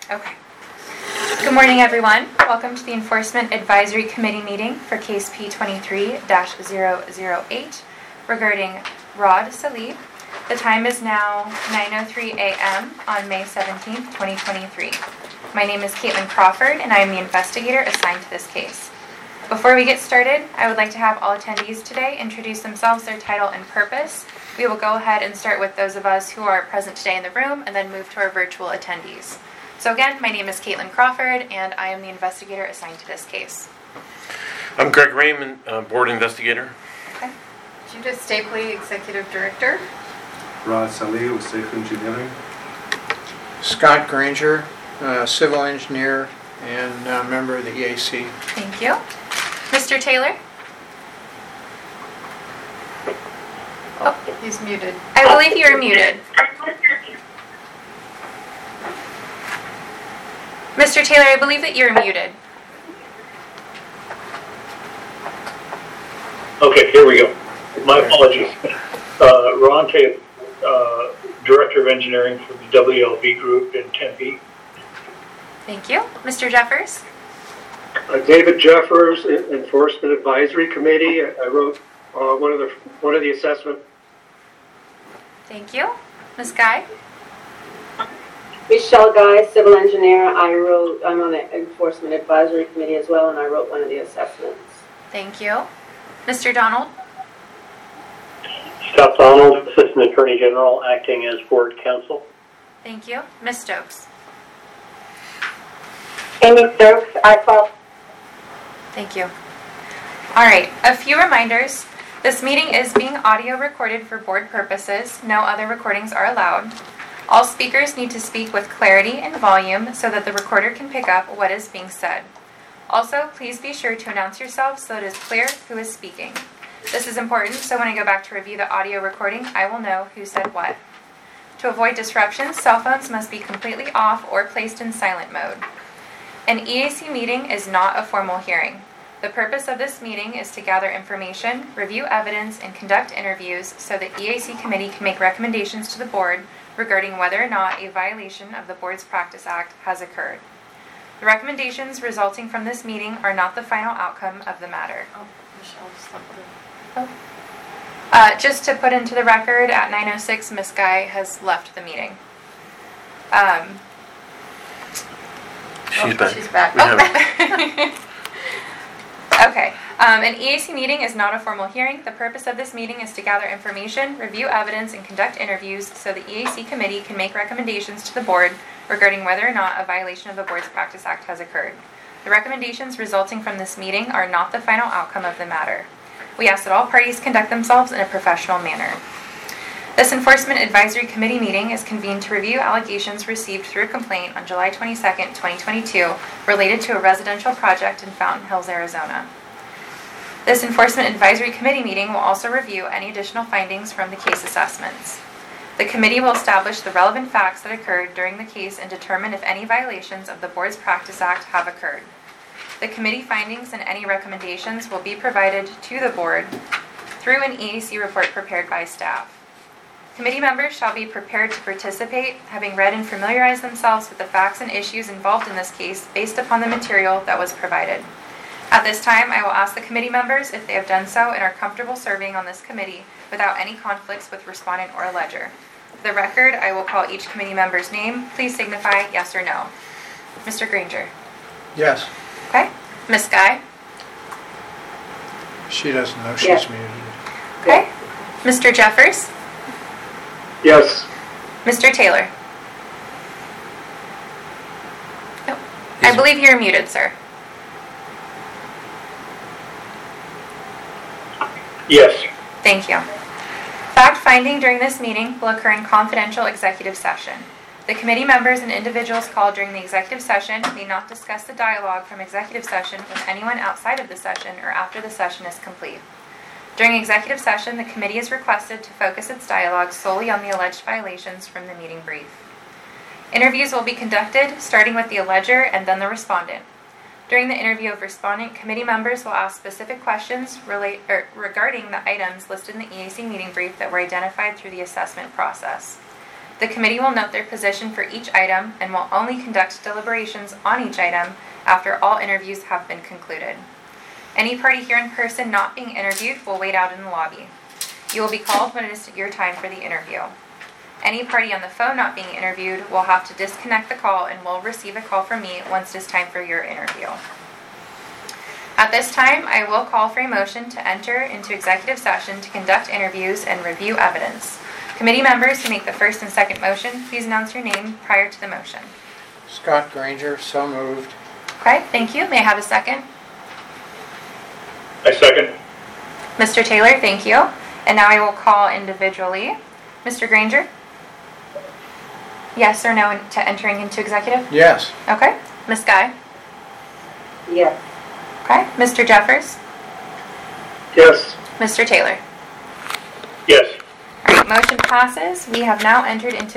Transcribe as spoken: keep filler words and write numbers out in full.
Okay. Good morning, everyone. Welcome to the Enforcement Advisory Committee meeting for case P twenty-three dash zero zero eight regarding Rod Salib. The time is now nine oh three a.m. on May seventeenth, twenty twenty-three. My name is Caitlin Crawford, and I am the investigator assigned to this case. Before we get started, I would like to have all attendees today introduce themselves, their title, and purpose. We will go ahead and start with those of us who are present today in the room and then move to our virtual attendees. So again, my name is Caitlin Crawford, and I am the investigator assigned to this case. I'm Greg Raymond, uh, board investigator. Okay. Judith Stapley, executive director. Rod Salib with Safe Engineering. Scott Granger, uh, civil engineer and uh, member of the E A C. Thank you. Mister Taylor? Oh, he's muted. I believe you are muted. Mister Taylor, I believe that you're muted. Okay, here we go. My apologies. Uh, Ron Taylor, uh, Director of Engineering for the W L B Group in Tempe. Thank you. Mister Jeffers? Uh, David Jeffers, Enforcement Advisory Committee. I wrote uh, one of the one of the assessment. Thank you. Miz Guy? Michelle Guy, civil engineer. I wrote, I'm on the Enforcement Advisory Committee as well, and I wrote one of the assessments. Thank you. Mister Donald? Scott Donald, Assistant Attorney General, acting as board counsel. Thank you. Miz Stokes? Amy Stokes, I call. Thank you. All right, a few reminders. This meeting is being audio recorded for board purposes. No other recordings are allowed. All speakers need to speak with clarity and volume so that the recorder can pick up what is being said. Also, please be sure to announce yourself so it is clear who is speaking. This is important so when I go back to review the audio recording, I will know who said what. To avoid disruptions, cell phones must be completely off or placed in silent mode. An E A C meeting is not a formal hearing. The purpose of this meeting is to gather information, review evidence, and conduct interviews so the E A C committee can make recommendations to the board regarding whether or not a violation of the Board's Practice Act has occurred. The recommendations resulting from this meeting are not the final outcome of the matter. Oh, Michelle just left the... Oh. Uh, just to put into the record, at nine oh six, Miz Guy has left the meeting. Um, She's oh, back. She's back. We have oh. Okay. Um, an E A C meeting is not a formal hearing. The purpose of this meeting is to gather information, review evidence, and conduct interviews so the E A C committee can make recommendations to the board regarding whether or not a violation of the Board's Practice Act has occurred. The recommendations resulting from this meeting are not the final outcome of the matter. We ask that all parties conduct themselves in a professional manner. This Enforcement Advisory Committee meeting is convened to review allegations received through a complaint on July twenty-second, twenty twenty-two related to a residential project in Fountain Hills, Arizona. This Enforcement Advisory Committee meeting will also review any additional findings from the case assessments. The committee will establish the relevant facts that occurred during the case and determine if any violations of the Board's Practice Act have occurred. The committee findings and any recommendations will be provided to the board through an E A C report prepared by staff. Committee members shall be prepared to participate, having read and familiarized themselves with the facts and issues involved in this case based upon the material that was provided. At this time, I will ask the committee members if they have done so and are comfortable serving on this committee without any conflicts with respondent or allegor. For the record, I will call each committee member's name. Please signify yes or no. Mister Granger? Yes. Okay. Miz Guy? She doesn't know she's Yes. muted. Okay. Mister Jeffers? Yes. Mister Taylor? Oh, I believe you're muted, sir. Yes. Thank you. Fact-finding during this meeting will occur in confidential executive session. The committee members and individuals called during the executive session may not discuss the dialogue from executive session with anyone outside of the session or after the session is complete. During executive session, the committee is requested to focus its dialogue solely on the alleged violations from the meeting brief. Interviews will be conducted, starting with the alleger and then the respondent. During the interview of respondent, committee members will ask specific questions relate, er, regarding the items listed in the E A C meeting brief that were identified through the assessment process. The committee will note their position for each item and will only conduct deliberations on each item after all interviews have been concluded. Any party here in person not being interviewed will wait out in the lobby. You will be called when it is your time for the interview. Any party on the phone not being interviewed will have to disconnect the call and will receive a call from me once it is time for your interview. At this time, I will call for a motion to enter into executive session to conduct interviews and review evidence. Committee members who make the first and second motion, please announce your name prior to the motion. Scott Granger, so moved. Okay, thank you. May I have a second? I second. Mister Taylor, thank you. And now I will call individually. Mister Granger? Yes or no to entering into executive? Yes. Okay. Miz Guy? Yes. Okay. Mister Jeffers? Yes. Mister Taylor? Yes. All right, motion passes. We have now entered into